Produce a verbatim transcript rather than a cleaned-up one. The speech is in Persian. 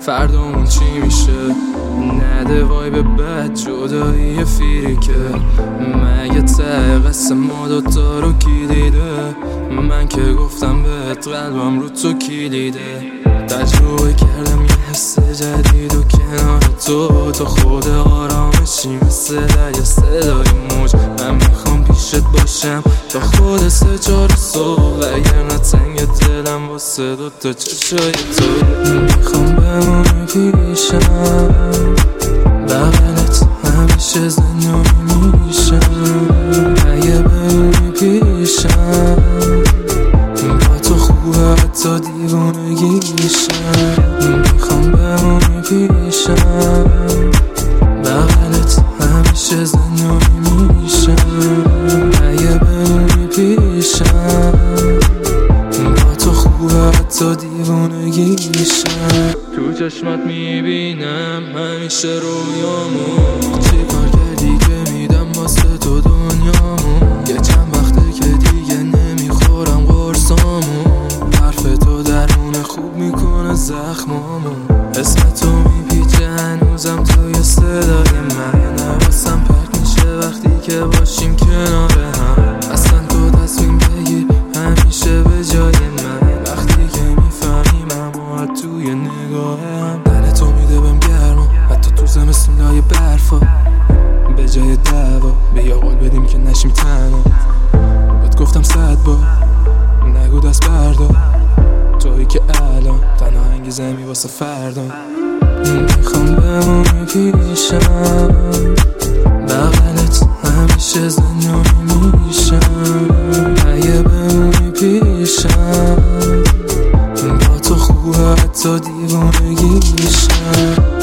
فردامون چی میشه؟ نده وای به بد جدایی فیریکه. مگه ته قصه ما دوتا رو کی دیده؟ من که گفتم بهت قلبم رو تو کلیده. تجربه کردم یه حس جدید و کنار تو تا خود آرامشی مثل یه صدای موج. من میخوام پیشت باشم تا خود سه چار صبح، وگرنه تنگ دلم واسه دوتا چشای تو. میخوام بمونی پیشم، بغلت همیشه زندونی میشم. اگه بمونی پیشم با تو خوبه حتی دیوونگی میشم. میخوام بمونی پیشم، بغلت همیشه زندونی میشم. اگه بمونی پیشم با تو خوبه حتی دیوونگی میشم. تو چشمات میبینم همیشه رویامو، چی کار کردی که میدم واسه تو دنیامو. یه چند وقته که دیگه نمیخورم قرصامو، حرف تو درمون خوب میکنه زخمامو. اسم تو میپیچه هنوزم توی صدای من، حواسم پرت میشه وقتی که باشیم کنار هم. اصلا تو تصمیم بگیر همیشه به جای من، وقتی که میفهمیم اما توی نگاهم. دل تو میده بهم گرما حتی تو زمستون لای برفا. به جای دعوا بیا قول بدیم که نشیم تنها. بهت گفتم صد بار نگو دست بردار، تویی که الان تنها انگیزمی واسه فردا. میخوام بمونی پیشم، بغلت همیشه زندونی میشم. اگه بمونی پیشم با تو خوبه حتی دیوونگی میشم.